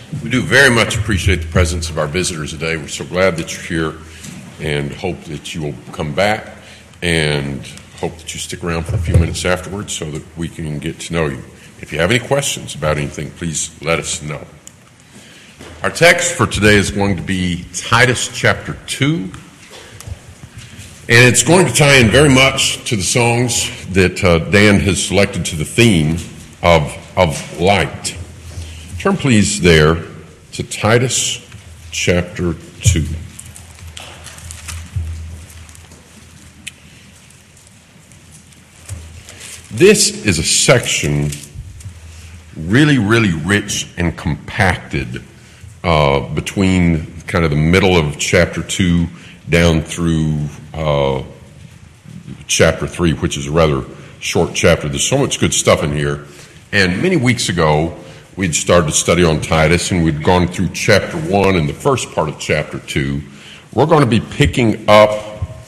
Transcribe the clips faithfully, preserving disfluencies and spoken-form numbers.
We do very much appreciate the presence of our visitors today. We're so glad that you're here and hope that you will come back and hope that you stick around for a few minutes afterwards so that we can get to know you. If you have any questions about anything, please let us know. Our text for today is going to be Titus chapter two, and it's going to tie in very much to the songs that uh, Dan has selected to the theme of, of light. Turn please there to Titus chapter two. This is a section really, really rich and compacted uh, between kind of the middle of chapter two down through uh, chapter three, which is a rather short chapter. There's so much good stuff in here. And many weeks ago, we'd started to study on Titus, and we'd gone through chapter one and the first part of chapter two. We're going to be picking up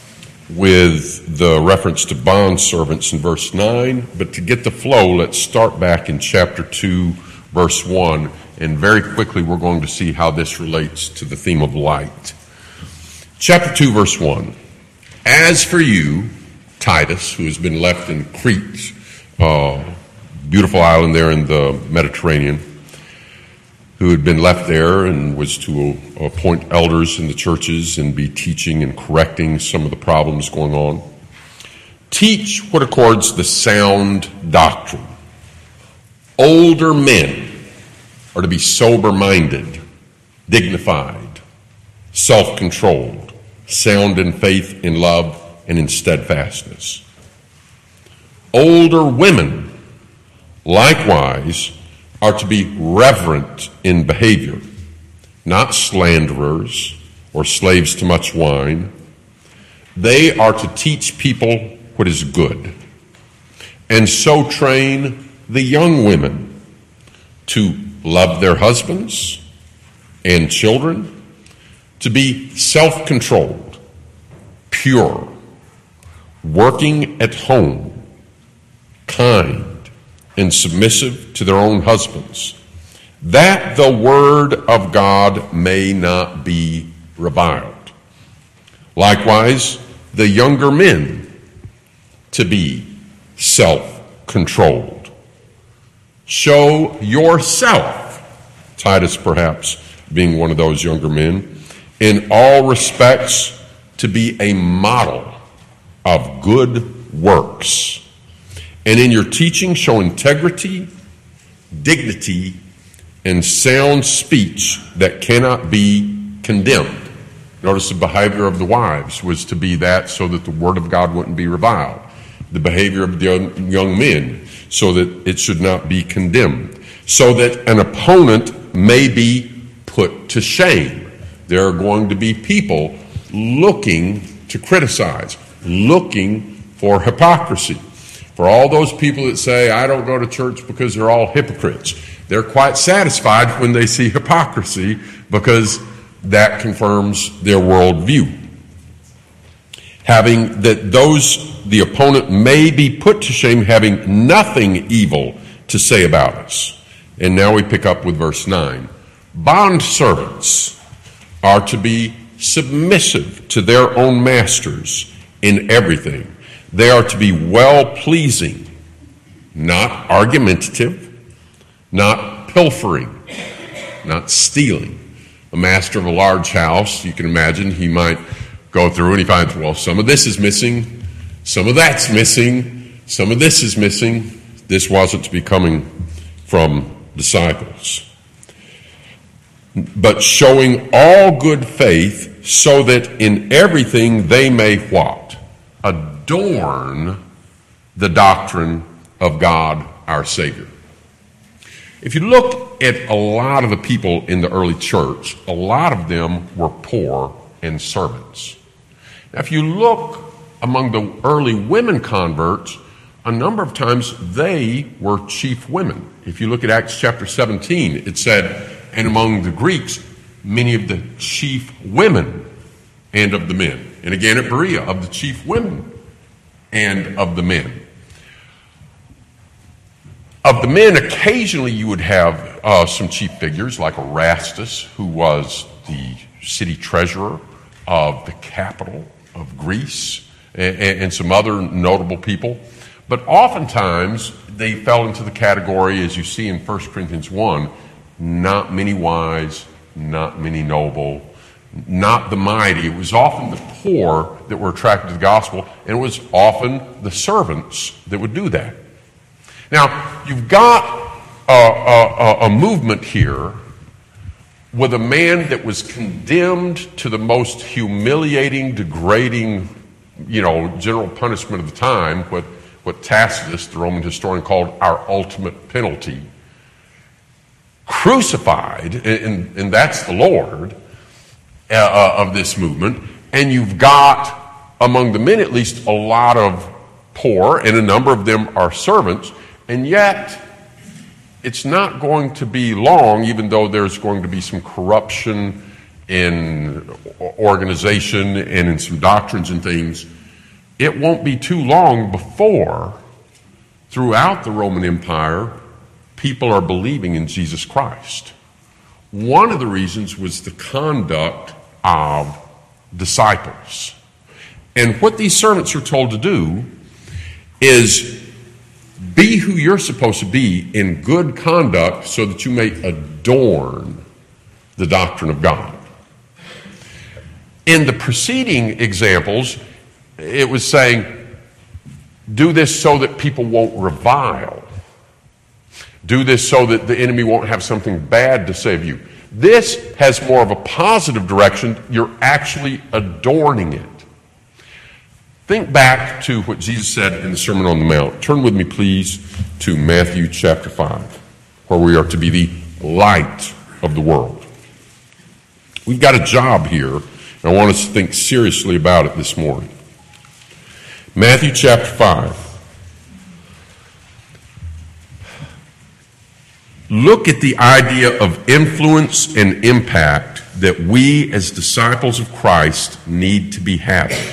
with the reference to bondservants in verse nine, but to get the flow, let's start back in chapter two, verse one, and very quickly we're going to see how this relates to the theme of light. Chapter two, verse one. As for you, Titus, who has been left in Crete, uh, beautiful island there in the Mediterranean, who had been left there and was to appoint elders in the churches and be teaching and correcting some of the problems going on. Teach what accords the sound doctrine. Older men are to be sober-minded, dignified, self-controlled, sound in faith, in love, and in steadfastness. Older women likewise are to be reverent in behavior, not slanderers or slaves to much wine. They are to teach people what is good, and so train the young women to love their husbands and children, to be self-controlled, pure, working at home, kind, and submissive to their own husbands, that the word of God may not be reviled. Likewise, the younger men to be self-controlled. Show yourself, Titus perhaps being one of those younger men, in all respects to be a model of good works. And in your teaching, show integrity, dignity, and sound speech that cannot be condemned. Notice the behavior of the wives was to be that so that the word of God wouldn't be reviled. The behavior of the young, young men so that it should not be condemned. So that an opponent may be put to shame. There are going to be people looking to criticize, looking for hypocrisy. For all those people that say, I don't go to church because they're all hypocrites, they're quite satisfied when they see hypocrisy because that confirms their worldview. Having that those, the opponent may be put to shame, having nothing evil to say about us. And now we pick up with verse nine. Bondservants are to be submissive to their own masters in everything. They are to be well-pleasing, not argumentative, not pilfering, not stealing. A master of a large house, you can imagine, he might go through and he finds, well, some of this is missing, some of that's missing, some of this is missing. This wasn't to be coming from disciples. But showing all good faith so that in everything they may what? Adorn the doctrine of God our Savior. If you look at a lot of the people in the early church, a lot of them were poor and servants. Now, if you look among the early women converts, a number of times they were chief women. If you look at Acts chapter seventeen, it said, and among the Greeks, many of the chief women and of the men. And again at Berea, of the chief women and of the men. Of the men, occasionally you would have uh, some chief figures like Erastus, who was the city treasurer of the capital of Greece, and, and some other notable people. But oftentimes they fell into the category, as you see in First Corinthians one, not many wise, not many noble, not the mighty. It was often the poor that were attracted to the gospel, and it was often the servants that would do that. Now, you've got a, a, a movement here with a man that was condemned to the most humiliating, degrading, you know, general punishment of the time, what, what Tacitus, the Roman historian, called our ultimate penalty, crucified, and, and that's the Lord uh, of this movement, and you've got, among the men at least, a lot of poor, and a number of them are servants. And yet, it's not going to be long, even though there's going to be some corruption in organization and in some doctrines and things. It won't be too long before, throughout the Roman Empire, people are believing in Jesus Christ. One of the reasons was the conduct of disciples. And what these servants are told to do is be who you're supposed to be in good conduct so that you may adorn the doctrine of God. In the preceding examples, it was saying, do this so that people won't revile. Do this so that the enemy won't have something bad to say of you. This has more of a positive direction. You're actually adorning it. Think back to what Jesus said in the Sermon on the Mount. Turn with me, please, to Matthew chapter five, where we are to be the light of the world. We've got a job here, and I want us to think seriously about it this morning. Matthew chapter five. Look at the idea of influence and impact that we as disciples of Christ need to be having.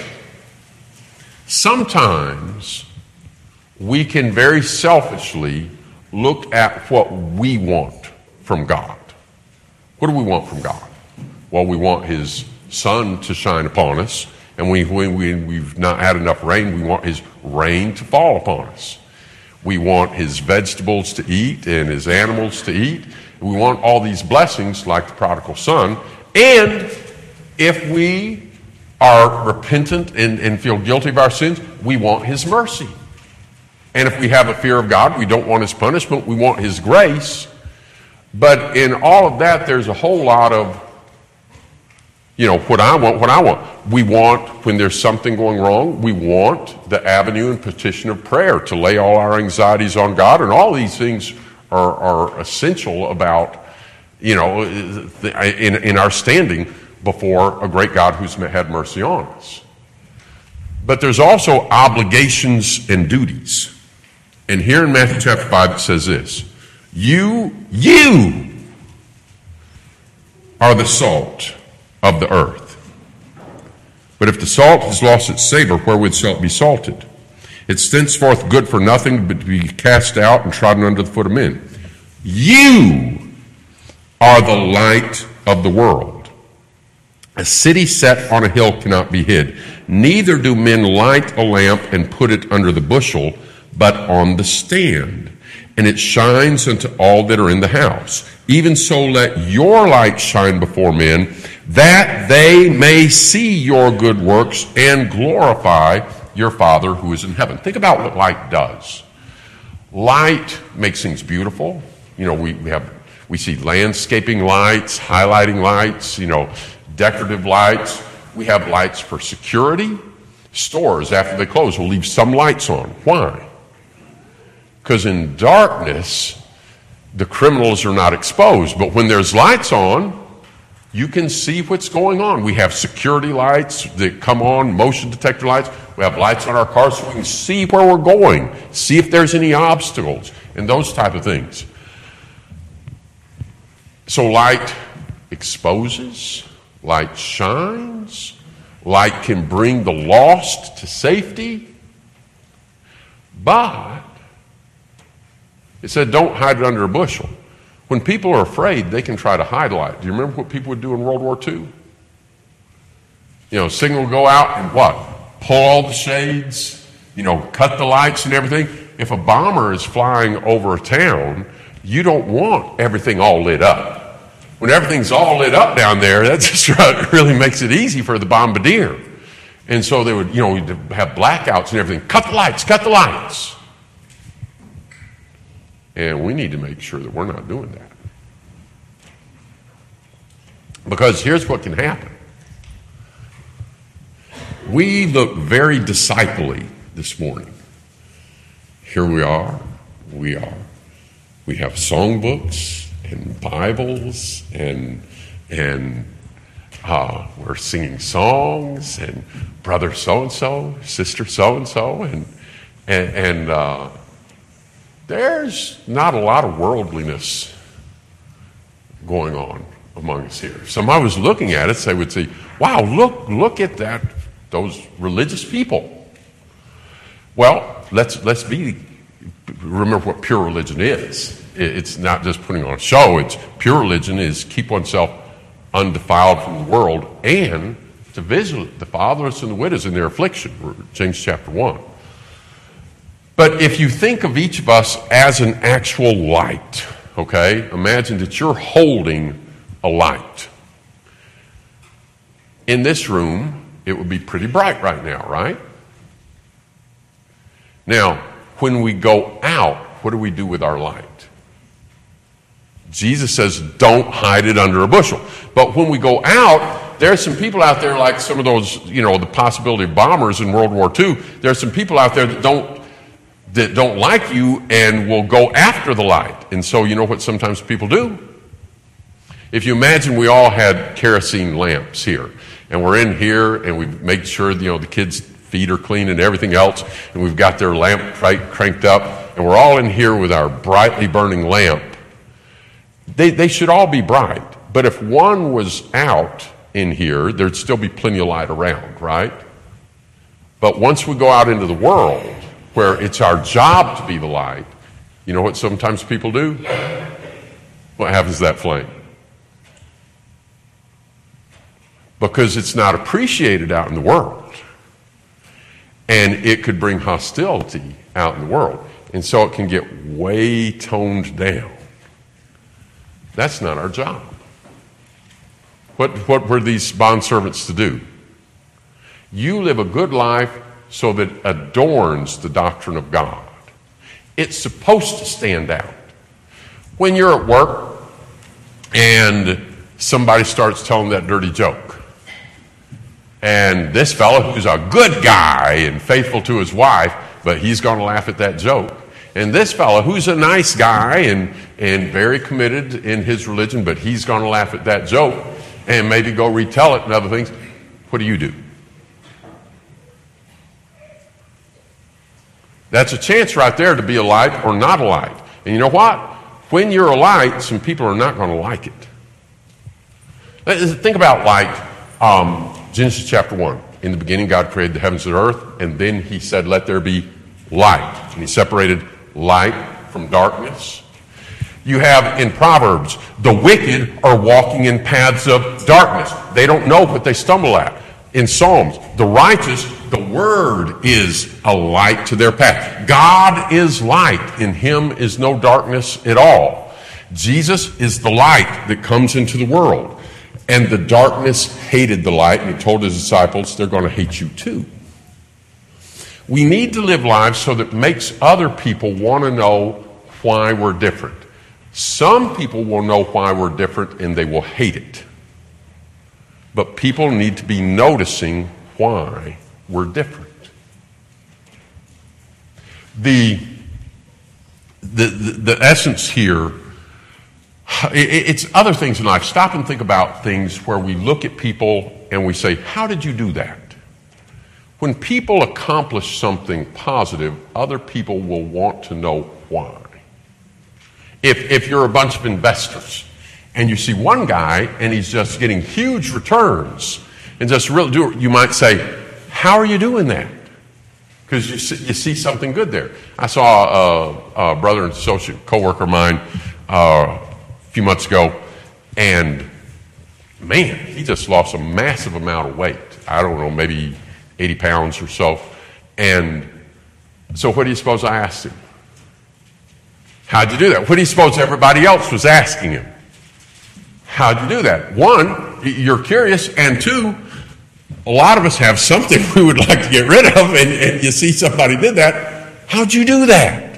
Sometimes we can very selfishly look at what we want from God. What do we want from God? Well, we want His sun to shine upon us, and we, when we, we've not had enough rain, we want His rain to fall upon us. We want His vegetables to eat and His animals to eat. We want all these blessings like the prodigal son. And if we are repentant and, and feel guilty of our sins, we want His mercy. And if we have a fear of God, we don't want His punishment, we want His grace. But in all of that, there's a whole lot of, you know, what I want, what I want. We want, when there's something going wrong, we want the avenue and petition of prayer to lay all our anxieties on God. And all these things are, are essential about, you know, in, in our standing before a great God who's had mercy on us. But there's also obligations and duties. And here in Matthew chapter five it says this, You, you are the salt of the earth. But if the salt has lost its savor, wherewith shall it be salted? It's thenceforth good for nothing but to be cast out and trodden under the foot of men. You are the light of the world. A city set on a hill cannot be hid. Neither do men light a lamp and put it under the bushel, but on the stand, and it shines unto all that are in the house. Even so let your light shine before men, that they may see your good works and glorify your Father who is in heaven. Think about what light does. Light makes things beautiful. You know, we, we have we see landscaping lights, highlighting lights, you know, decorative lights. We have lights for security. Stores, after they close, will leave some lights on. Why? Because in darkness, the criminals are not exposed. But when there's lights on, you can see what's going on. We have security lights that come on, motion detector lights. We have lights on our cars so we can see where we're going, see if there's any obstacles, and those type of things. So light exposes, light shines, light can bring the lost to safety. But It said, don't hide it under a bushel. When people are afraid, they can try to hide light. Do you remember what people would do in World War Two? You know, signal would go out and what? Pull all the shades, you know, cut the lights and everything. If a bomber is flying over a town, you don't want everything all lit up. When everything's all lit up down there, that just really makes it easy for the bombardier. And so they would, you know, have blackouts and everything. Cut the lights, cut the lights. And we need to make sure that we're not doing that. Because here's what can happen. We look very disciple-y this morning. Here we are, we are. We have songbooks and Bibles, and and uh, we're singing songs, and brother so-and-so, sister so-and-so, and, and, and uh, there's not a lot of worldliness going on among us here. Somebody was looking at it, they would say, wow, look, look at that, those religious people. Well, let's let's be remember what pure religion is. It's not just putting on a show. It's pure religion is keep oneself undefiled from the world and to visit the fatherless and the widows in their affliction, James chapter one. But if you think of each of us as an actual light, okay, imagine that you're holding a light. In this room, it would be pretty bright right now, right? Now, when we go out, what do we do with our light? Jesus says, don't hide it under a bushel. But when we go out, there's some people out there like some of those, you know, the possibility of bombers in World War Two. There's some people out there that don't that don't like you and will go after the light. And so you know what sometimes people do? If you imagine we all had kerosene lamps here, and we're in here and we make sure, you know, the kids' feet are clean and everything else, and we've got their lamp cranked up, and we're all in here with our brightly burning lamp. They, they should all be bright. But if one was out in here, there'd still be plenty of light around, right? But once we go out into the world, where it's our job to be the light, you know what sometimes people do? What happens to that flame? Because it's not appreciated out in the world. And it could bring hostility out in the world. And so it can get way toned down. That's not our job. What, what were these bondservants to do? You live a good life so that it adorns the doctrine of God. It's supposed to stand out. When you're at work and somebody starts telling that dirty joke, and this fellow who's a good guy and faithful to his wife, but he's going to laugh at that joke. And this fellow who's a nice guy and, and very committed in his religion, but he's going to laugh at that joke and maybe go retell it and other things. What do you do? That's a chance right there to be a light or not a light. And you know what? When you're a light, some people are not going to like it. Think about like um, Genesis chapter one. In the beginning, God created the heavens and earth, and then he said, let there be light. And he separated light from darkness. You have in Proverbs, the wicked are walking in paths of darkness. They don't know what they stumble at. In Psalms, the righteous, the word is a light to their path. God is light. In him is no darkness at all. Jesus is the light that comes into the world. And the darkness hated the light, and he told his disciples, they're going to hate you too. We need to live lives so that it makes other people want to know why we're different. Some people will know why we're different, and they will hate it. But people need to be noticing why we're different. The, the, the, the essence here, it, it's other things in life. Stop and think about things where we look at people and we say, how did you do that? When people accomplish something positive, other people will want to know why. If, if you're a bunch of investors and you see one guy and he's just getting huge returns and just really do it, you might say, how are you doing that? because you see, you see something good there. I saw a, a brother and associate coworker of mine uh, a few months ago, and man, he just lost a massive amount of weight. I don't know, maybe eighty pounds or so. And so what do you suppose I asked him? How'd you do that? What do you suppose everybody else was asking him? How'd you do that? One, you're curious, and two, a lot of us have something we would like to get rid of, and, and you see somebody did that. How'd you do that?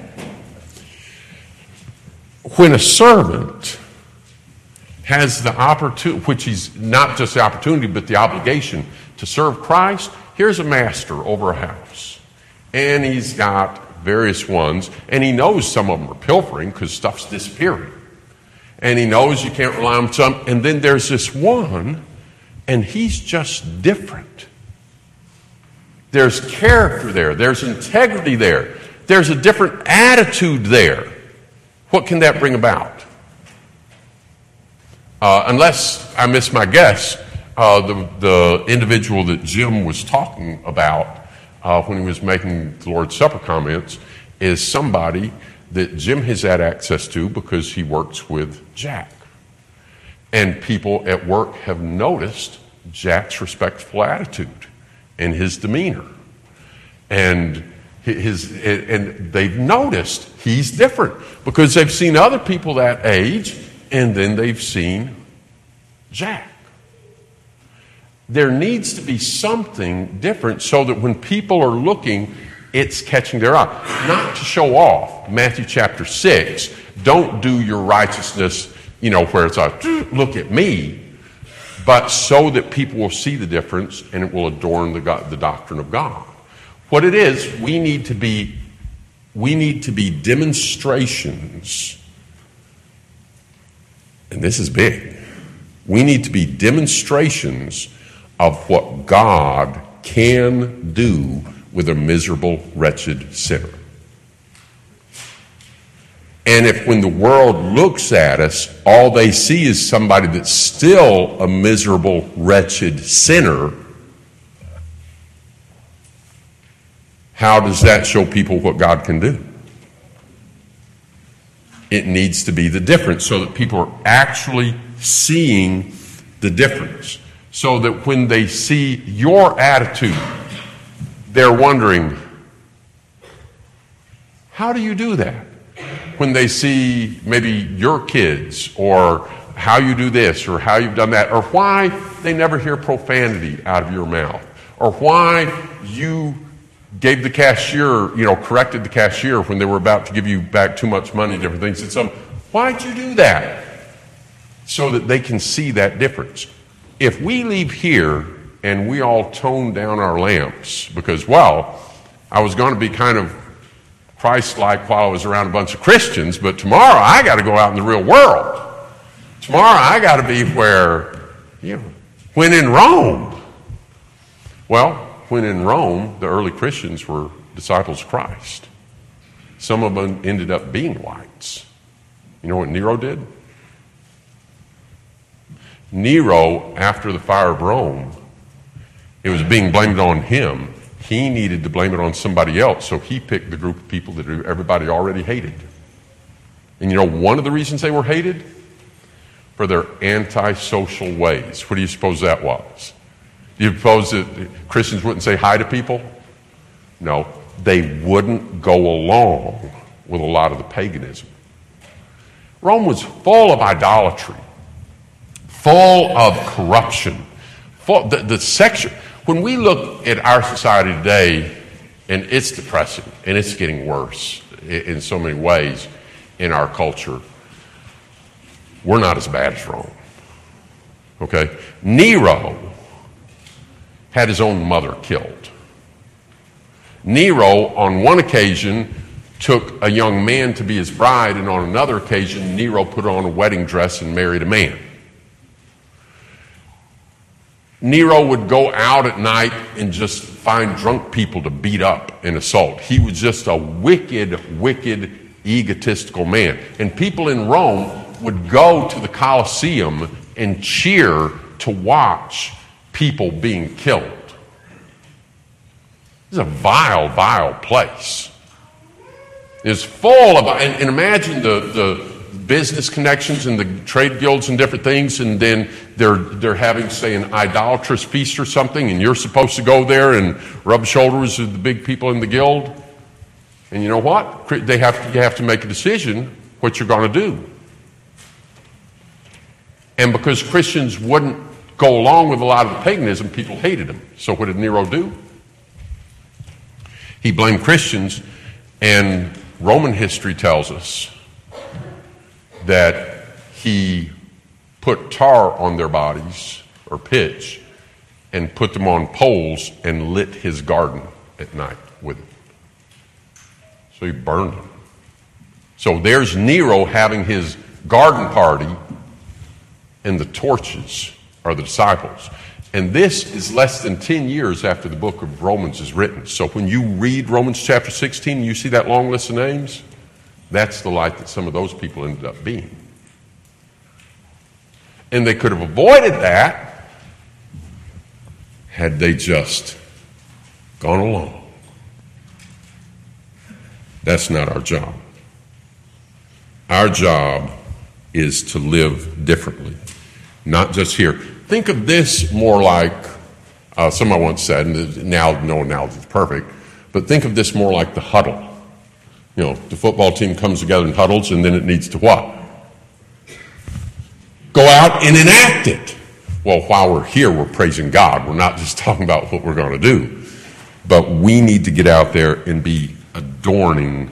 When a servant has the opportunity, which is not just the opportunity, but the obligation to serve Christ, here's a master over a house, and he's got various ones, and he knows some of them are pilfering because stuff's disappearing. And he knows you can't rely on some, and then there's this one, and he's just different. There's character there. There's integrity there. There's a different attitude there. What can that bring about? Uh, unless I miss my guess, uh, the, the individual that Jim was talking about uh, when he was making the Lord's Supper comments is somebody that Jim has had access to because he works with Jack. And people at work have noticed Jack's respectful attitude and his demeanor. And his and they've noticed he's different because they've seen other people that age, and then they've seen Jack. There needs to be something different so that when people are looking, it's catching their eye. Not to show off. Matthew chapter six, don't do your righteousness, you know, where it's like, look at me, but so that people will see the difference and it will adorn the, God, the doctrine of God. What it is, we need to be, we need to be demonstrations, and this is big. We need to be demonstrations of what God can do with a miserable, wretched sinner. And if when the world looks at us, all they see is somebody that's still a miserable, wretched sinner, how does that show people what God can do? It needs to be the difference so that people are actually seeing the difference. So that when they see your attitude, they're wondering, how do you do that? When they see maybe your kids or how you do this or how you've done that, or why they never hear profanity out of your mouth, or why you gave the cashier, you know, corrected the cashier when they were about to give you back too much money and different things. And some, why'd you do that? So that they can see that difference. If we leave here and we all tone down our lamps because, well, I was going to be kind of Christ-like while I was around a bunch of Christians, but tomorrow I got to go out in the real world. Tomorrow I got to be where, you know, when in Rome. Well, when in Rome, the early Christians were disciples of Christ. Some of them ended up being whites. You know what Nero did? Nero, after the fire of Rome, it was being blamed on him. He needed to blame it on somebody else, so he picked the group of people that everybody already hated. And you know one of the reasons they were hated? For their antisocial ways. What do you suppose that was? Do you suppose that Christians wouldn't say hi to people? No, they wouldn't go along with a lot of the paganism. Rome was full of idolatry, full of corruption. Full, the, the section, when we look at our society today, and it's depressing, and it's getting worse in, in so many ways in our culture, we're not as bad as Rome. Okay? Nero had his own mother killed. Nero, on one occasion, took a young man to be his bride, and on another occasion, Nero put on a wedding dress and married a man. Nero would go out at night and just find drunk people to beat up and assault. He was just a wicked, wicked, egotistical man. And people in Rome would go to the Colosseum and cheer to watch people being killed. This is a vile, vile place. It's full of, and, and imagine the, the business connections and the trade guilds and different things, and then they're they're having, say, an idolatrous feast or something, and you're supposed to go there and rub shoulders with the big people in the guild. And you know what? They have to, you have to make a decision what you're going to do. And because Christians wouldn't go along with a lot of the paganism, people hated them. So what did Nero do? He blamed Christians, and Roman history tells us that he put tar on their bodies, or pitch, and put them on poles and lit his garden at night with it. So he burned them. So there's Nero having his garden party, and the torches are the disciples. And this is less than ten years after the book of Romans is written. So when you read Romans chapter sixteen and you see that long list of names, that's the light that some of those people ended up being. And they could have avoided that had they just gone along. That's not our job. Our job is to live differently, not just here. Think of this more like, uh, somebody once said, and now no analogy is perfect, but think of this more like the huddle. You know, the football team comes together in huddles, and then it needs to what? Go out and enact it. Well, while we're here, we're praising God. We're not just talking about what we're going to do. But we need to get out there and be adorning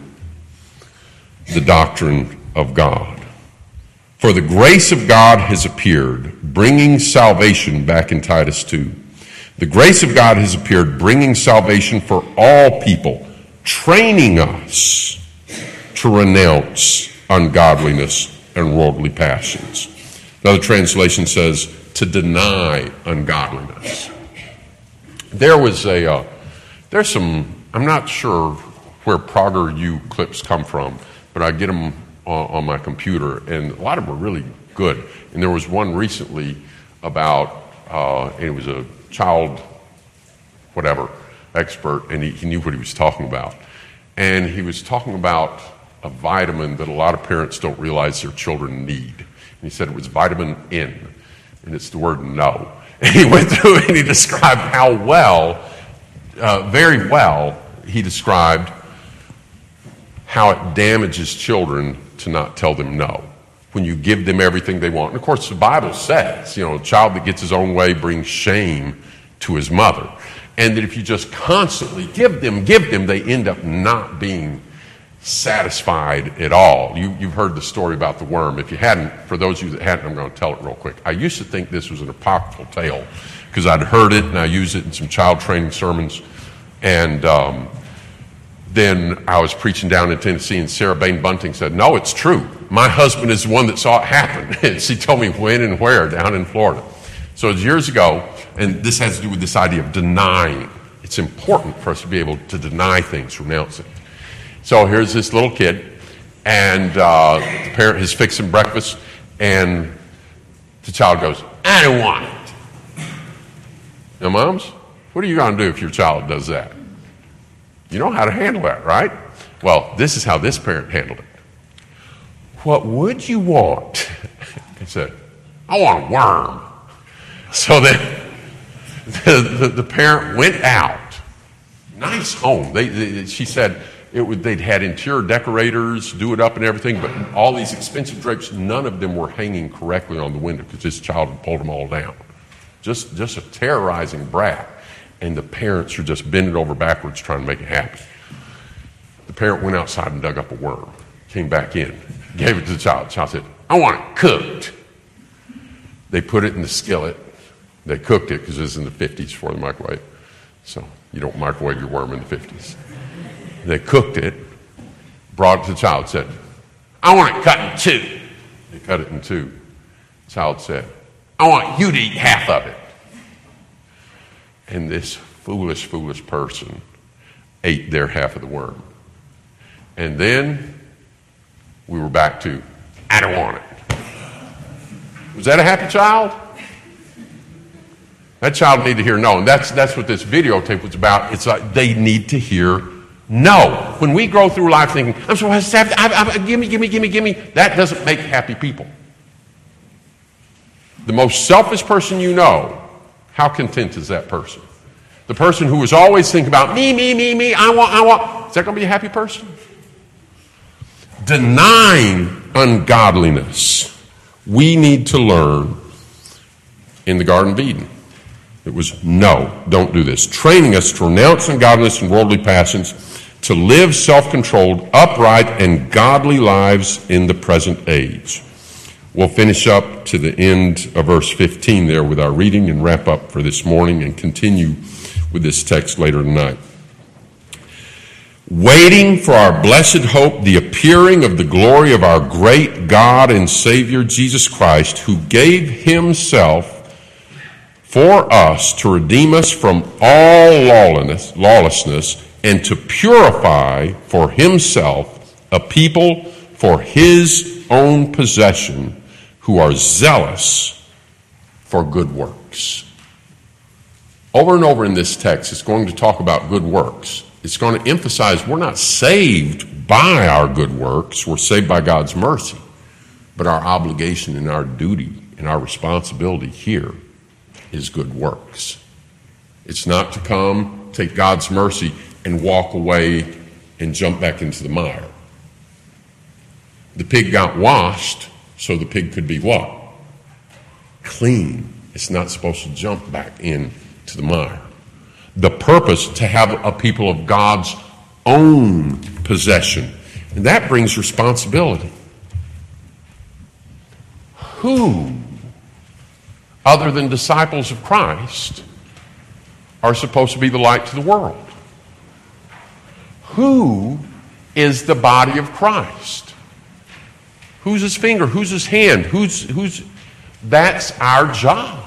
the doctrine of God. For the grace of God has appeared, bringing salvation, back in Titus two. The grace of God has appeared, bringing salvation for all people, training us to renounce ungodliness and worldly passions. Another translation says, to deny ungodliness. There was a, uh, there's some, I'm not sure where PragerU clips come from, but I get them on, on my computer, and a lot of them are really good. And there was one recently about, uh, and it was a child, whatever, expert, and he, he knew what he was talking about. And he was talking about a vitamin that a lot of parents don't realize their children need. And he said it was vitamin N, and it's the word no. And he went through and he described how well, uh, very well, he described how it damages children to not tell them no when you give them everything they want. And of course, the Bible says, you know, a child that gets his own way brings shame to his mother. And that if you just constantly give them, give them, they end up not being satisfied at all. You, you've heard the story about the worm. If you hadn't, for those of you that hadn't, I'm going to tell it real quick. I used to think this was an apocryphal tale because I'd heard it and I used it in some child training sermons. And um, then I was preaching down in Tennessee, and Sarah Bain Bunting said, no, it's true. My husband is the one that saw it happen. And she told me when and where down in Florida. So it was years ago, and this has to do with this idea of denying. It's important for us to be able to deny things, renounce it. So here's this little kid, and uh, the parent is fixing breakfast, and the child goes, I don't want it. Now, moms, what are you going to do if your child does that? You know how to handle that, right? Well, this is how this parent handled it. What would you want? He said, I want a worm. So then the, the, the parent went out. Nice home. They, they, she said, It would, they'd had interior decorators do it up and everything, but all these expensive drapes, none of them were hanging correctly on the window because this child had pulled them all down. Just, just a terrorizing brat. And the parents are just bending over backwards trying to make it happen. The parent went outside and dug up a worm, came back in, gave it to the child. The child said, I want it cooked. They put it in the skillet. They cooked it because it was in the fifties before the microwave. So you don't microwave your worm in the fifties. They cooked it, brought it to the child, said, I want it cut in two. They cut it in two. The child said, I want you to eat half of it. And this foolish, foolish person ate their half of the worm. And then we were back to, I don't want it. Was that a happy child? That child needed to hear no. And that's, that's what this videotape was about. It's like they need to hear no. When we go through life thinking, I'm so happy, I, I, give me, give me, give me, give me, that doesn't make happy people. The most selfish person you know, how content is that person? The person who is always thinking about me, me, me, me, I want, I want. Is that going to be a happy person? Denying ungodliness. We need to learn in the Garden of Eden. It was no, don't do this. Training us to renounce ungodliness and worldly passions, to live self-controlled, upright, and godly lives in the present age. We'll finish up to the end of verse fifteen there with our reading and wrap up for this morning and continue with this text later tonight. Waiting for our blessed hope, the appearing of the glory of our great God and Savior Jesus Christ, who gave himself for us to redeem us from all lawlessness, lawlessness and to purify for himself a people for his own possession, who are zealous for good works. Over and over in this text, it's going to talk about good works. It's going to emphasize we're not saved by our good works. We're saved by God's mercy. But our obligation and our duty and our responsibility here is good works. It's not to come, take God's mercy, and walk away and jump back into the mire. The pig got washed so the pig could be what? Clean. It's not supposed to jump back into the mire. The purpose to have a people of God's own possession. And that brings responsibility. Who, other than disciples of Christ, are supposed to be the light to the world? Who is the body of Christ? Who's his finger? Who's his hand? Who's, who's, that's our job.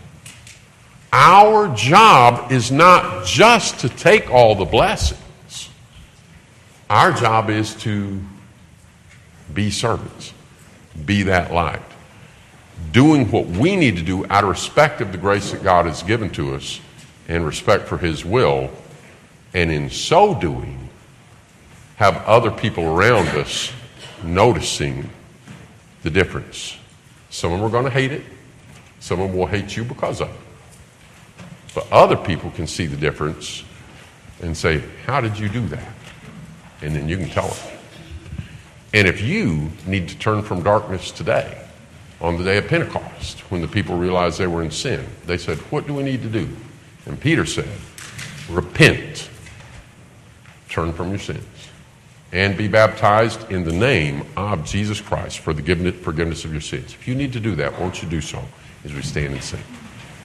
Our job is not just to take all the blessings. Our job is to be servants, be that light, doing what we need to do out of respect of the grace that God has given to us and respect for his will, and in so doing, have other people around us noticing the difference. Some of them are going to hate it. Some of them will hate you because of it. But other people can see the difference and say, how did you do that? And then you can tell them. And if you need to turn from darkness today, on the day of Pentecost, when the people realized they were in sin, they said, what do we need to do? And Peter said, repent, turn from your sins, and be baptized in the name of Jesus Christ for the forgiveness of your sins. If you need to do that, won't you do so as we stand and sing?